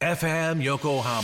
FM 横浜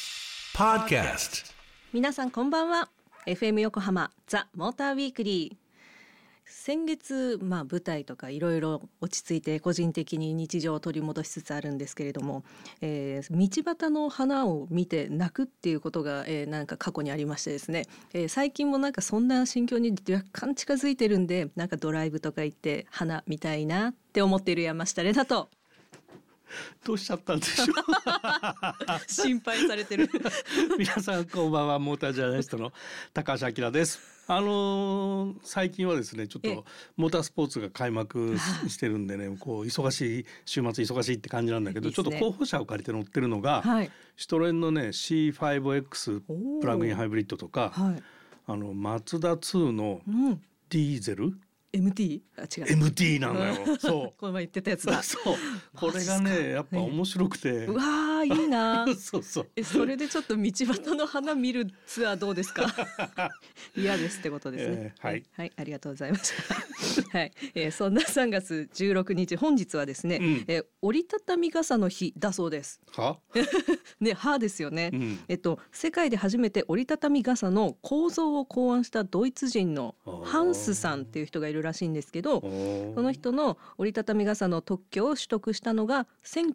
Podcast。 皆さんこんばんは。 FM 横浜ザ・モーターウィークリー。先月、舞台とかいろいろ落ち着いて個人的に日常を取り戻しつつあるんですけれども、道端の花を見て泣くっていうことが、なんか過去にありましてですね、最近もなんかそんな心境に若干近づいてるんで、なんかドライブとか行って花見たいなって思っている山下玲奈と。 どうしちゃったんでしょう心配されてる皆さんこんばんは。モータージャーナリストの高橋明です。最近はですねちょっとモータースポーツが開幕してるんでね、こう忙しい週末忙しいって感じなんだけど、 いいですね。 ちょっと候補者を借りて乗ってるのが、シトロエンのね C5X プラグインハイブリッドとか、マツダ2のディーゼル、 MT？ 違う MT なんだよ。そうこの前言ってたやつだ。 そうこれがねやっぱ面白くて、 うわーいいなそうそれでちょっと道端の花見るツアーどうですか嫌ですってことですね、 はい、 ありがとうございましたはい、そんな3月16日本日はですね、折りたたみ傘の日だそうです。 はね、ですよね、世界で初めて折りたたみ傘の構造を考案したドイツ人のハンスさんっていう人がいるらしいんですけど、その人の折りたたみ傘の特許を取得したのが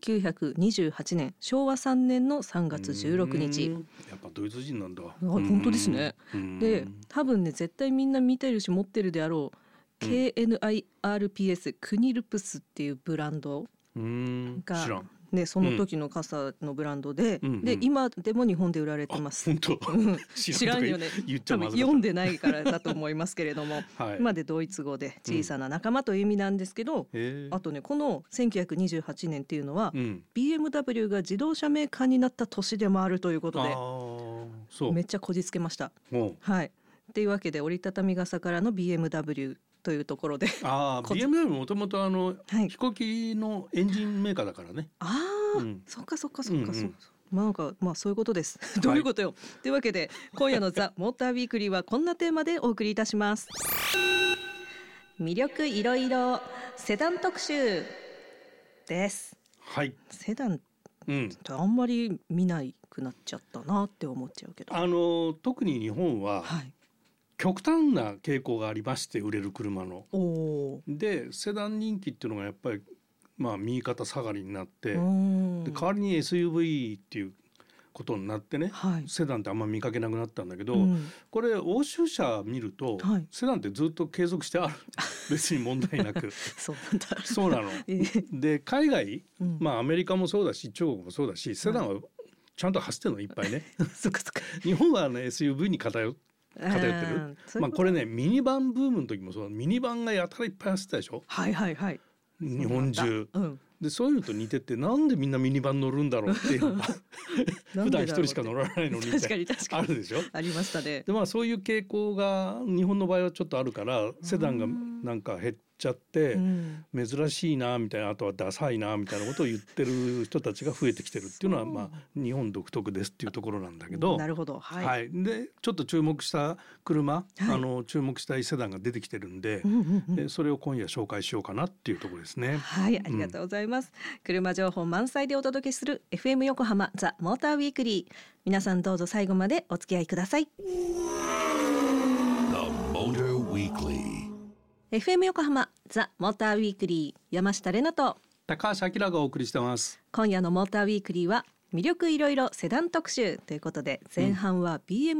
1928年昭和3年の3月16日。 やっぱドイツ人なんだ。 本当ですね。で多分ね絶対みんな見てるし持ってるであろう、KNIRPS クニルプスっていうブランドが知らんね、その時の傘のブランドで、で今でも日本で売られてます。 本当知らんよね。多分読んでないからだと思いますけれども、今でドイツ語で小さな仲間という意味なんですけど、あとねこの1928年っていうのは、BMW が自動車メーカーになった年でもあるということで、めっちゃこじつけました。っていうわけで折りたたみ傘からの BMWというところで BMW もともと飛行機のエンジンメーカーだからね。 そっかなんかそういうことですどういうことよ、というわけで今夜のザ・モーターウィークリーはこんなテーマでお送りいたします。魅力いろいろセダン特集です。セダンってあんまり見なくなっちゃったなって思っちゃうけど、 特に日本は、極端な傾向がありまして、売れる車のでセダン人気っていうのがやっぱり右肩下がりになって、で代わりに SUV っていうことになってね、セダンってあんま見かけなくなったんだけど、これ欧州車見ると、セダンってずっと継続してある別に問題なくそうなので海外、アメリカもそうだし中国もそうだし、セダンはちゃんと走ってるのいっぱいね日本はSUV に偏ってる。これねミニバンブームの時もそう、ミニバンがやたらいっぱい走ってたでしょ。日本中で、そういうのと似てて、なんでみんなミニバン乗るんだろうっていうのが普段一人しか乗らないのにみたいなあるでしょ。 ありましたね。 でそういう傾向が日本の場合はちょっとあるから、セダンがなんか減っちゃって、珍しいなみたいな、あとはダサいなみたいなことを言ってる人たちが増えてきてるっていうのは日本独特ですっていうところなんだけど、 なるほど、 でちょっと注目した車、注目したいセダンが出てきてるんで、それを今夜紹介しようかなっていうところですね。 ありがとうございます。車情報満載でお届けする FM 横浜ザ・モーターウィークリー。皆さんどうぞ最後までお付き合いください。FM 横浜ザ・モーターウィークリー、山下玲奈と高橋明がお送りしてます。 今夜のモーターウィークリーは魅力いろいろセダン特集ということで、前半は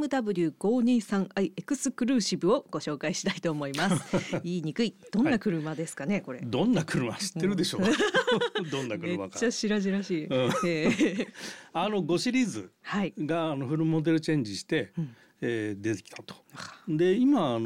BMW523i エクスクルーシブをご紹介したいと思います言いにくい。どんな車ですかね、これ。 どんな車知ってるでしょどんな車かめっちゃ白々しい、 5シリーズがフルモデルチェンジして、出てきたと。で今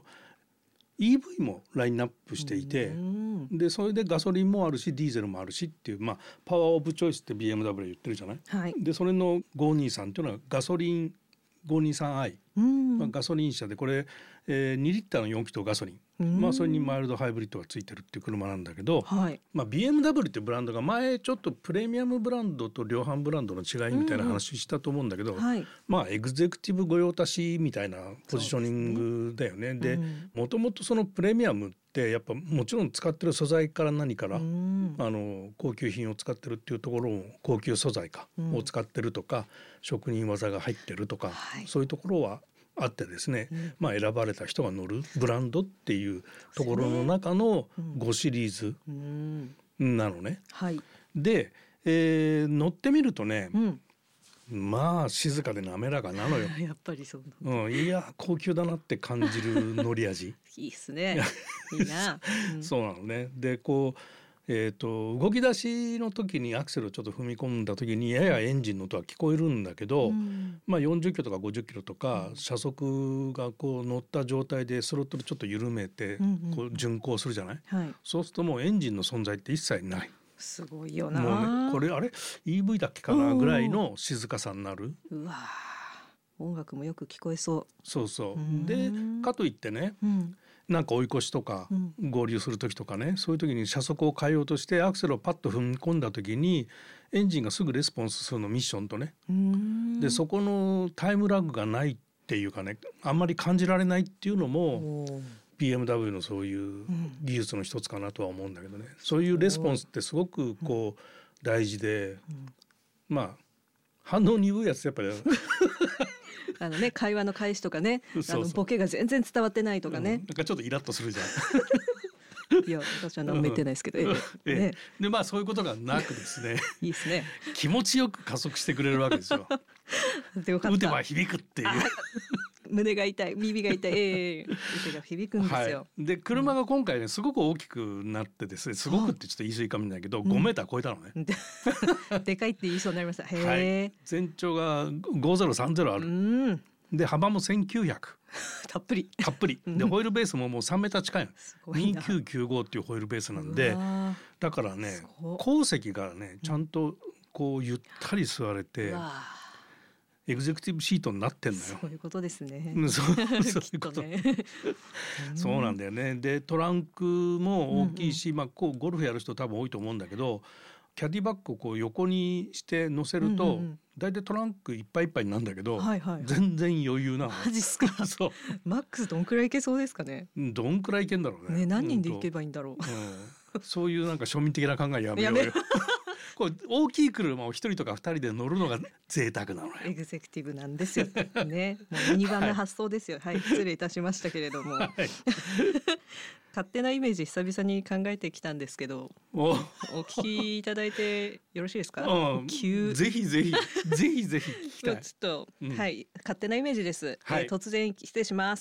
EV もラインナップしていて、でそれでガソリンもあるしディーゼルもあるしっていう、パワーオブチョイスって BMW 言ってるじゃない、でそれの523っていうのはガソリン 523i、ガソリン車でこれ、2リッターの4気筒ガソリンそれにマイルドハイブリッドがついてるっていう車なんだけど、 はい、 BMW っていうブランドが前ちょっとプレミアムブランドと量販ブランドの違いみたいな話したと思うんだけど、 はい、 エグゼクティブ御用達みたいなポジショニングだよね。で、もともとそのプレミアムってやっぱもちろん使ってる素材から何から、高級品を使ってるっていうところも高級素材を使ってるとか、職人技が入ってるとか、そういうところはあってですね、選ばれた人が乗るブランドっていうところの中の5シリーズなのね。で、乗ってみるとね、静かで滑らかなのよ。 やっぱりそうなんだ。 いや高級だなって感じる乗り味いいっすね。いいな。 そうなのね。でこう動き出しの時にアクセルをちょっと踏み込んだ時にややエンジンの音は聞こえるんだけど、40キロとか50キロとか、車速がこう乗った状態でスロットルちょっと緩めてこう巡航するじゃない、そうするともうエンジンの存在って一切ない。 すごいよな。 もうね、これあれ EV だっけかなぐらいの静かさになる。 うわ、音楽もよく聞こえそう。 そうでかといってね、なんか追い越しとか合流する時とかね、そういう時に車速を変えようとしてアクセルをパッと踏み込んだ時にエンジンがすぐレスポンスするのミッションとね、でそこのタイムラグがないっていうかね、あんまり感じられないっていうのもBMW のそういう技術の一つかなとは思うんだけどね。そういうレスポンスってすごくこう大事で、反応鈍いやつやっぱり会話の開始とかね、ボケが全然伝わってないとかね、 なんかちょっとイラッとするじゃん。 いや私は何も言ってないですけど、 でそういうことがなくですねいいですね。 気持ちよく加速してくれるわけですよ。打てば響くっていう胸が痛い、耳が痛い、腕が響くんですよ。 で車が今回ねすごく大きくなってですね、すごくってちょっと言い過ぎかもしれないけど、5メーター超えたのね。 でかいって言いそうになりました。 全長が5030ある。で幅も1900 たっぷりでホイールベースももう3メーター近いの。2995っていうホイールベースなんで、だからね後席がねちゃんとこうゆったり座れて、エグゼクティブシートになってんのよ。 そういうことですね。 そういうこと。そうなんだよね。でトランクも大きいし、こうゴルフやる人多分多いと思うんだけど、キャディバッグをこう横にして乗せると、だいたいトランクいっぱいいっぱいになるんだけど、全然余裕なの。 マジっすか。そうマックスどんくらいいけそうですかね。 どんくらいいけんだろうね。 何人で行けばいいんだろう。そういうなんか庶民的な考えやめようよ。こう大きい車を1人とか2人で乗るのが贅沢なのよ。 エグゼクティブなんですよね。もうミニバンな発想ですよ。失礼いたしましたけれども、勝手なイメージ久々に考えてきたんですけど、お聞きいただいてよろしいですか。 ぜひぜひ聞きたい。 ちょっと、勝手なイメージです。突然失礼します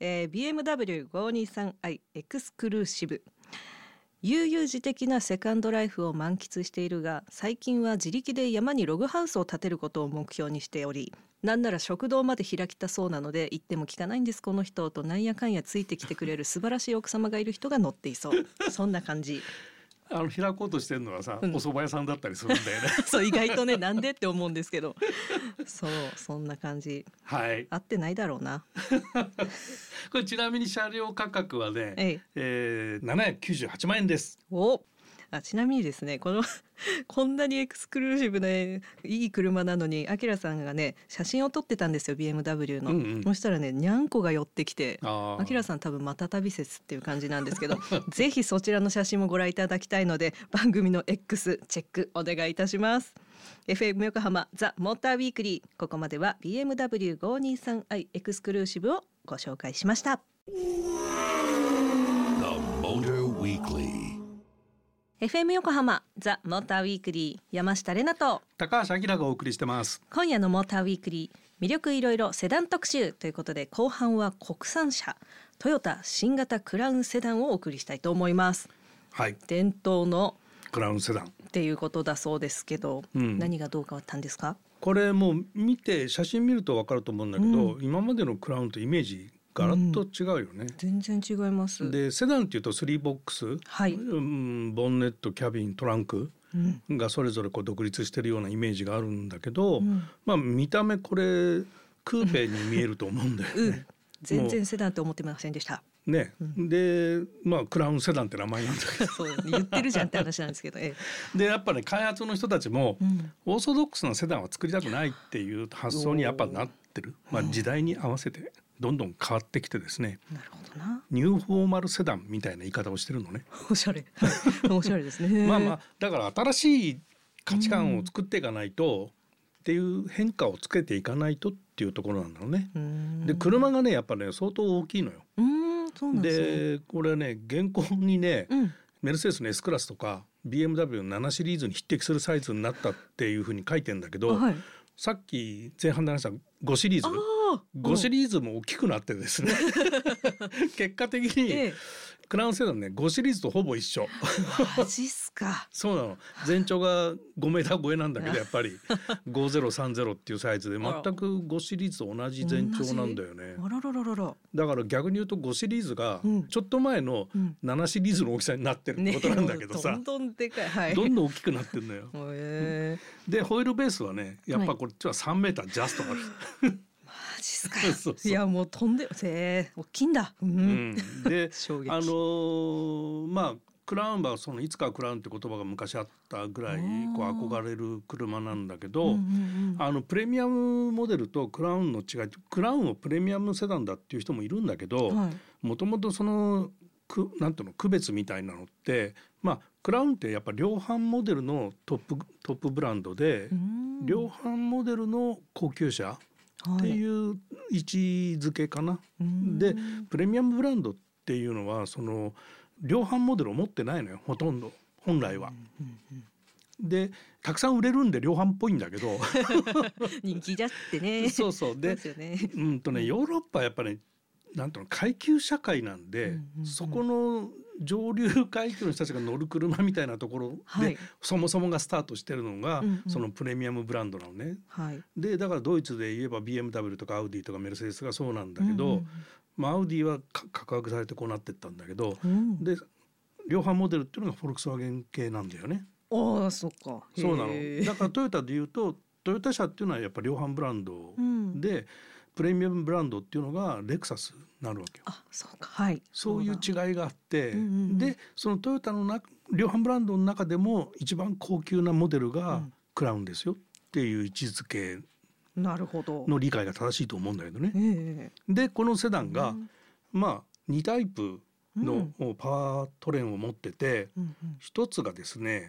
。BMW523i エクスクルーシブ。悠々自適なセカンドライフを満喫しているが、最近は自力で山にログハウスを建てることを目標にしており、なんなら食堂まで開きたそうなので、言っても聞かないんですこの人と、なんやかんやついてきてくれる素晴らしい奥様がいる人が乗っていそう。そんな感じ。 開こうとしてるのはさ、お蕎麦屋さんだったりするんだよね。 そう意外とね、なんでって思うんですけど、そんな感じ。合ってないだろうな。 これちなみに車両価格はね、798万円です。 ちなみにですね、こんなにエクスクルーシブないい車なのに、アキラさんがね写真を撮ってたんですよ BMW の、そしたらねにゃんこが寄ってきて、アキラさん多分また旅説っていう感じなんですけどぜひそちらの写真もご覧いただきたいので、番組の X チェックお願いいたします。FM 横浜ザ・モーターウィークリー、ここまでは BMW523i エクスクルーシブをご紹介しました。 FM 横浜ザ・モーターウィークリー、山下れなと高橋明がお送りしてます。 今夜のモーターウィークリー、魅力いろいろセダン特集ということで、後半は国産車トヨタ新型クラウンセダンをお送りしたいと思います。伝統のクラウンセダンっていうことだそうですけど、何がどう変わったんですか。 これもう見て写真見ると分かると思うんだけど、今までのクラウンとイメージガラッと違うよね。 全然違います。 でセダンっていうと3ボックス、ボンネット、キャビン、トランクがそれぞれこう独立してるようなイメージがあるんだけど、見た目これクーペに見えると思うんだよね。 全然セダンって思ってませんでした。 ね、でクラウンセダンって名前なんだけどそう言ってるじゃんって話なんですけど、でやっぱね開発の人たちも、オーソドックスなセダンは作りたくないっていう発想にやっぱなってる、時代に合わせてどんどん変わってきてですね、 なるほどな、 ニューフォーマルセダンみたいな言い方をしてるのね。 おしゃれおしゃれですねだから新しい価値観を作っていかないと、っていう変化をつけていかないとっていうところなんだろうね。で車がねやっぱね相当大きいのよ。 そうなんですね。 でこれはね現行にね、メルセデスの S クラスとか BMW の7シリーズに匹敵するサイズになったっていうふうに書いてんだけど、さっき前半で話した5シリーズ5シリーズも大きくなってですね結果的に、クラウンセダンね5シリーズとほぼ一緒。 マジっすか。 そうなの。全長が5メーター超えなんだけどやっぱり5030っていうサイズで全く5シリーズと同じ全長なんだよね。だから逆に言うと5シリーズがちょっと前の7シリーズの大きさになってるってことなんだけどさ、 どんどんでかい、 どんどん大きくなってるのよ。でホイールベースはねやっぱこっちは3メータージャストある。 マジっすか。いやもう飛んで大きいんだ。 でクラウンはいつかクラウンって言葉が昔あったぐらい憧れる車なんだけど、プレミアムモデルとクラウンの違い、クラウンをプレミアムセダンだっていう人もいるんだけど、もともとなんていうの区別みたいなのって、クラウンってやっぱ量販モデルのトップブランドで、量販モデルの高級車っていう位置づけかな。でプレミアムブランドっていうのは量販モデルを持ってないのよほとんど本来は。でたくさん売れるんで量販っぽいんだけど人気じゃってね。 そうそうでヨーロッパはやっぱりなんていうの階級社会なんで、そこの上流階級の人たちが乗る車みたいなところで、そもそもがスタートしてるのが、そのプレミアムブランドなのね。でだからドイツで言えば BMW とかアウディとかメルセデスがそうなんだけど、アウディは格上げされてこうなってったんだけど、で量販モデルっていうのがフォルクスワーゲン系なんだよね。 ああそっか。 そうなの。だからトヨタで言うとトヨタ車っていうのはやっぱり量販ブランドで、プレミアムブランドっていうのがレクサスになるわけよ。 そうか、 そういう違いがあって、でそのトヨタの量販ブランドの中でも一番高級なモデルがクラウンですよっていう位置づけの理解が正しいと思うんだけどね。でこのセダンが2タイプのパワートレーンを持ってて、一つがですね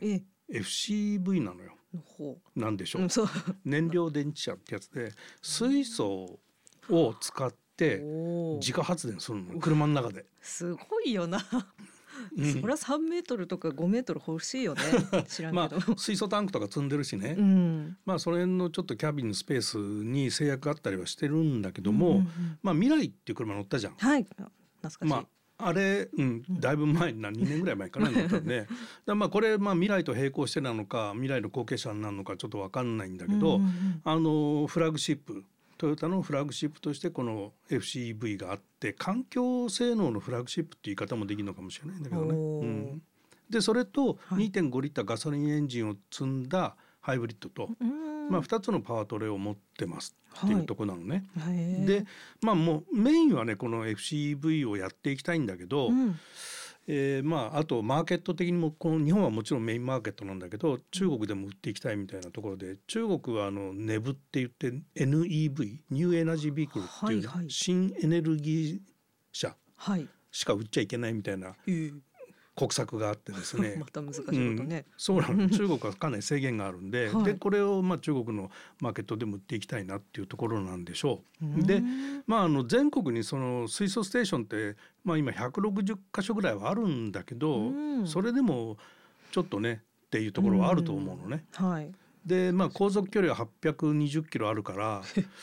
FCV なのよ。なんでしょう、燃料電池車ってやつで水素を使って自家発電するの車の中で。 すごいよな。そりゃ3メートルとか5メートル欲しいよね。知らんけど水素タンクとか積んでるしね、その辺のちょっとキャビンのスペースに制約があったりはしてるんだけども、未来っていう車乗ったじゃん。 懐かしい。 あれ、だいぶ前2年ぐらい前かな乗ったんでこれ未来と並行してなのか未来の後継者になるのかちょっと分かんないんだけど、フラッグシップトヨタのフラッグシップとしてこの FCV があって、環境性能のフラッグシップっていう言い方もできるのかもしれないんだけどね。でそれと 2.5 リッターガソリンエンジンを積んだハイブリッドと、2つのパワートレを持ってますっていうところなのね。でもうメインはねこの FCV をやっていきたいんだけど、あとマーケット的にもこの日本はもちろんメインマーケットなんだけど、中国でも売っていきたいみたいなところで、中国はNEV って言って NEV ニューエナジービークルっていう、新エネルギー車しか売っちゃいけないみたいな国策があってですねまた難しいことね、 そうなの。中国はかなり制限があるんで、でこれを中国のマーケットでも売っていきたいなっていうところなんでしょう。で全国にその水素ステーションって、今160箇所ぐらいはあるんだけど、それでもちょっとねっていうところはあると思うのね。で航続距離は820キロあるから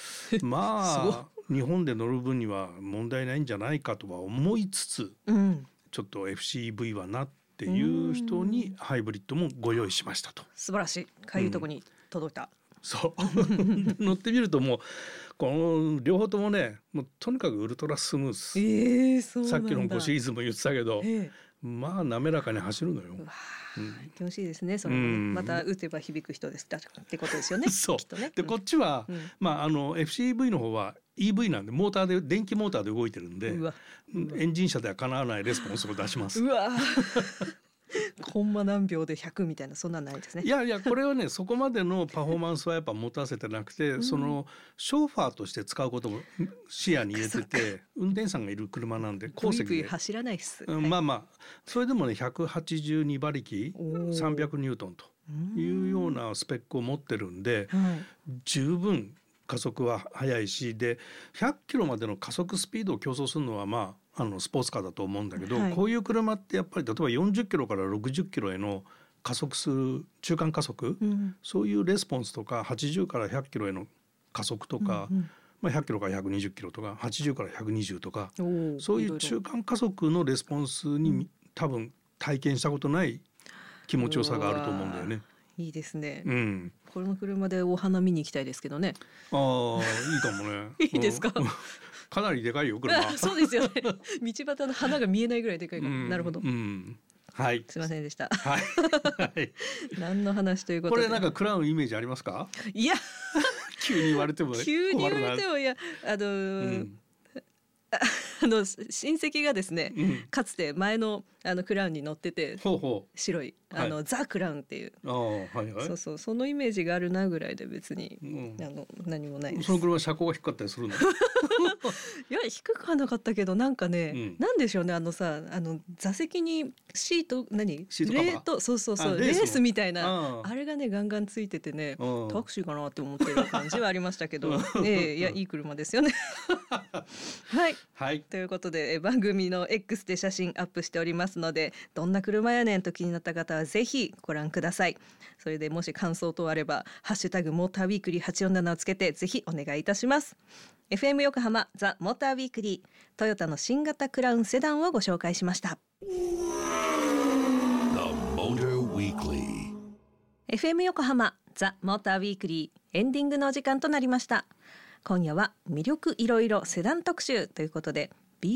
日本で乗る分には問題ないんじゃないかとは思いつつ、ちょっと FCV はなっていう人にハイブリッドもご用意しましたと。 素晴らしい。かゆいとこに届いた。 そう乗ってみるともうこの両方ともね、もうとにかくウルトラスムース、さっきの5シリーズも言ってたけど、滑らかに走るのよ。 楽しいですね。それもまた打てば響く人ですってことですよね。 そうきっとね。 でこっちは、FCV の方は EV なんでモーターで電気モーターで動いてるんでエンジン車ではかなわないレスポンスを出します。 うわコンマ何秒で100みたいなそんなんないですね。 いやいやこれはねそこまでのパフォーマンスはやっぱ持たせてなくて、そのショーファーとして使うことも視野に入れてて運転手さんがいる車なんで後席で走らないっす、 まあまあそれでもね182馬力300ニュートンというようなスペックを持ってるんで、十分加速は速いしで100キロまでの加速スピードを競争するのはまあスポーツカーだと思うんだけど、こういう車ってやっぱり例えば40キロから60キロへの加速する中間加速、そういうレスポンスとか80から100キロへの加速とか、100キロから120キロとか80から120とかそういう中間加速のレスポンスに多分体験したことない気持ちよさがあると思うんだよね。 いいですね、 この車でお花見に行きたいですけどね。 ああいいかもねいいですかかなりでかいよ車そうですよね道端の花が見えないぐらいでかいから、なるほど、 はい、 すいませんでしたはい、はい、 何の話ということでこれなんかクラウンイメージありますか？ いや急に言われても急に言われてもいや親戚がですね、かつて前のクラウンに乗ってて白いザ・クラウンっていうそうそのイメージがあるなぐらいで別に、何もないです。 その車車高が低かったりするの？いや低くはなかったけどなんかね、なんでしょうね座席にシートシートカバーレートそうレースみたいなあれがねガンガンついててねタクシーかなって思ってる感じはありましたけどいやいい車ですよねはい、ということで番組の X で写真アップしておりますのでどんな車やねんと気になった方はぜひご覧ください。それでもし感想等あればハッシュタグモーターウィークリー847をつけてぜひお願いいたします。 FM 横浜ザ・モーターウィークリートヨタの新型クラウンセダンをご紹介しました。 FM 横浜ザ・モーターウィークリーエンディングのお時間となりました。今夜は魅力いろいろセダン特集ということで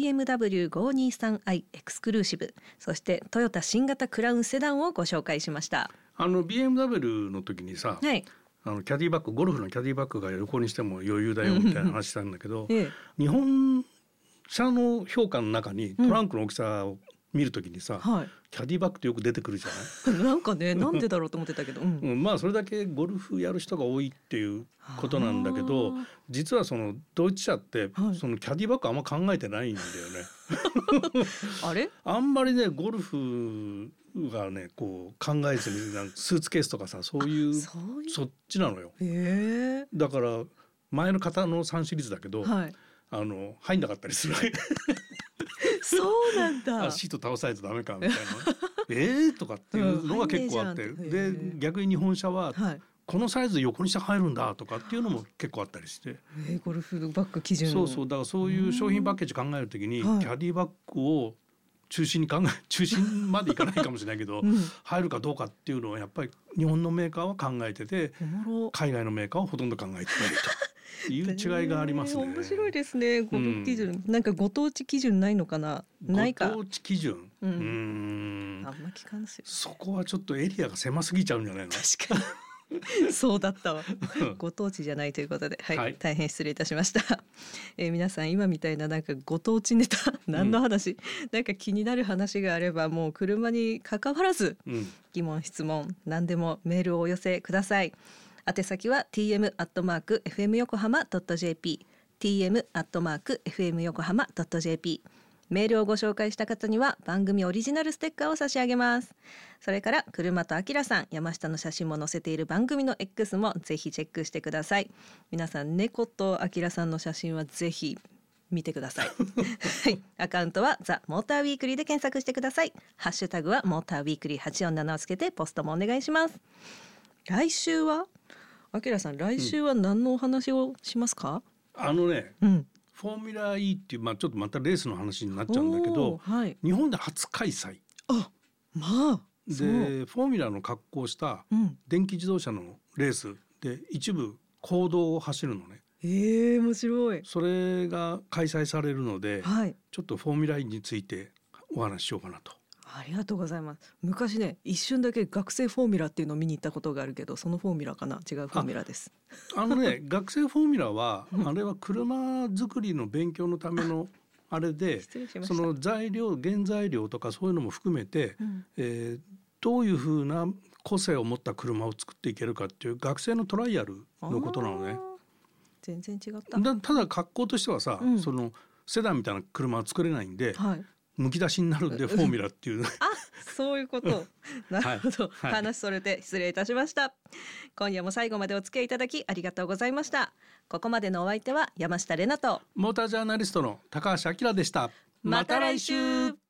BMW523i エクスクルーシブそしてトヨタ新型クラウンセダンをご紹介しました。 BMW の時にさ、キャディバッグゴルフのキャディバッグが横にしても余裕だよみたいな話したんだけど、日本車の評価の中にトランクの大きさを見るときにさ、キャディバッグってよく出てくるじゃないなんかねなんでだろうと思ってたけど、 まあそれだけゴルフやる人が多いっていうことなんだけど実はそのドイツ車って、そのキャディバッグあんま考えてないんだよねあれあんまりねゴルフがねこう考えずにスーツケースとかさそういうそっちなのよ。だから前の型の3シリーズだけど、入んなかったりするそうなんだシート倒さないとダメかみたいなとかっていうのが結構あって、で逆に日本車は、このサイズ横にして入るんだとかっていうのも結構あったりして、 ゴルフバッグ基準そうだからそういう商品パッケージ考えるときに、キャディバッグを中心までいかないかもしれないけど、入るかどうかっていうのはやっぱり日本のメーカーは考えてて海外のメーカーはほとんど考えてないという違いがありますね。 面白いですね。ゴルフ基準、なんかご当地基準ないのかな。ないか。 ご当地基準、 あんま聞かんすよ。 そこはちょっとエリアが狭すぎちゃうんじゃないの。 確かにそうだったわご当地じゃないということで、大変失礼いたしました、皆さん今みたいななんかご当地ネタ何の話、なんか気になる話があればもう車に関わらず、疑問質問何でもメールをお寄せください。宛先は tm@fmyokohama.jp tm@fmyokohama.jp メールをご紹介した方には番組オリジナルステッカーを差し上げます。それから車とあきらさん山下の写真も載せている番組の X もぜひチェックしてください。皆さん猫とあきらさんの写真はぜひ見てください、アカウントはザ・モーターウィークリーで検索してください。ハッシュタグはモーターウィークリー847をつけてポストもお願いします。来週はあきらさん来週は何のお話をしますか？ フォーミュラ E っていう、ちょっとまたレースの話になっちゃうんだけど、日本で初開催でフォーミュラの格好した電気自動車のレースで一部公道を走るのね。 面白い。 それが開催されるので、ちょっとフォーミュラ E についてお話ししようかなとありがとうございます。昔ね一瞬だけ学生フォーミュラっていうのを見に行ったことがあるけど、そのフォーミュラかな、違うフォーミュラです。 学生フォーミュラはあれは車作りの勉強のためのあれで、その原材料とかそういうのも含めて、どういうふうな個性を持った車を作っていけるかっていう学生のトライアルのことなのね。 全然違った。 ただ格好としてはさ、そのセダンみたいな車は作れないんで、むき出しになるんでフォーミュラっていうそういうことなるほど、話それて失礼いたしました。今夜も最後までお付き合いいただきありがとうございました。ここまでのお相手は山下玲奈とモータージャーナリストの高橋明でした。 また来週。